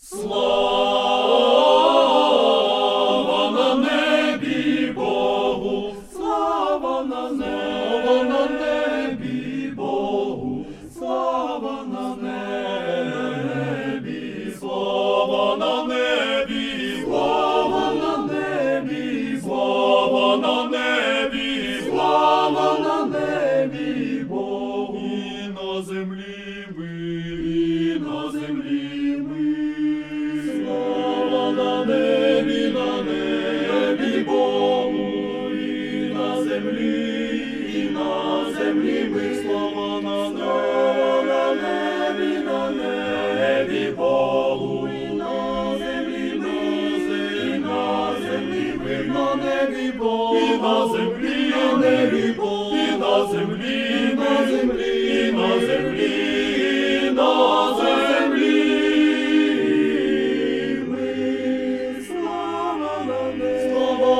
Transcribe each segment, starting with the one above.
Слава на небі Богу, слава на небі Богу, слава на небі, слава на небі, слава на небі, слава на небі, слава на небі Богу, і на землі мир, і на землі мир. Слава на небі Богу, і на землі мир. Слава на небі Богу, і на землі мир. На небі Богу, і на землі, на небі Богу, і на землі, на землі, на землі, на землі. Слава на небі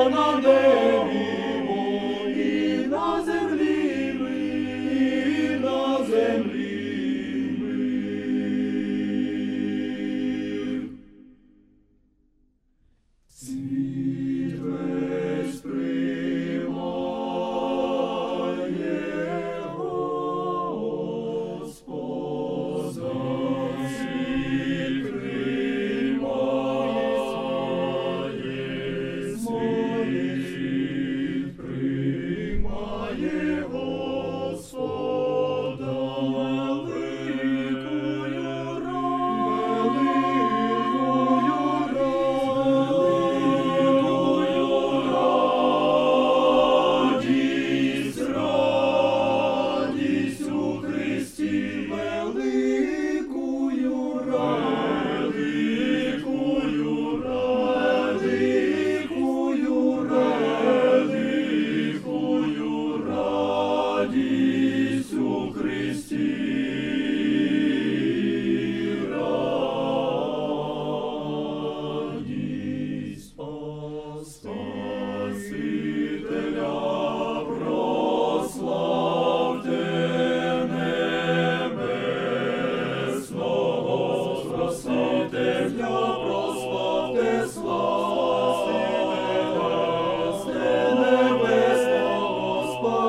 Богу, і на землі мир, на землі мир. Світ весь приймає Господа, світ приймає, світ приймає Господа, великою радість у Христі, великою радість у Христі. Спасителя прославте небесного, Спасителя прославте, Спасителя небесного,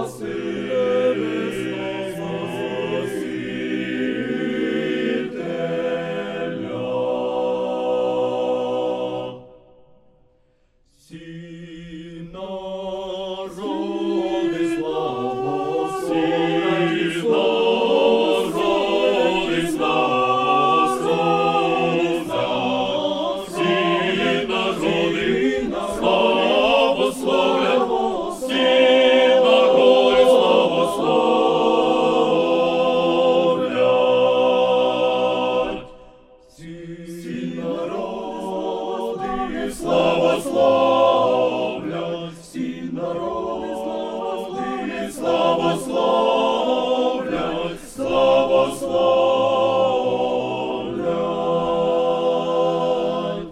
Спасителя. Всі народи славословляй, всі народи славословляй, всі народи славословляй, всі народи славословляй, всі народи славословляй, всі народи славословляй, славословляй.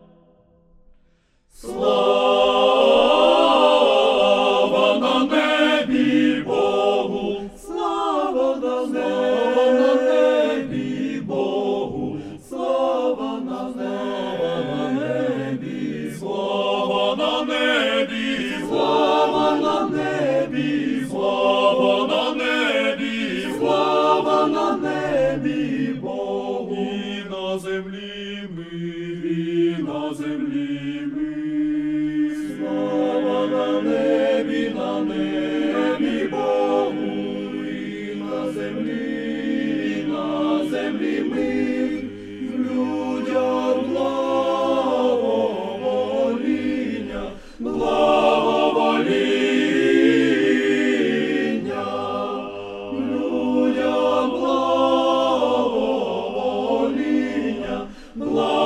Слава на небі Богу, слава на небі Богу, слава на небі, слава на небі, слава на небі, слава на небі, слава на небі Богу, і на землі мир, і на землі мир. Слава на небі Богу, і на землі мир. В людях благовоління, благовоління, в людях благовоління, благовоління.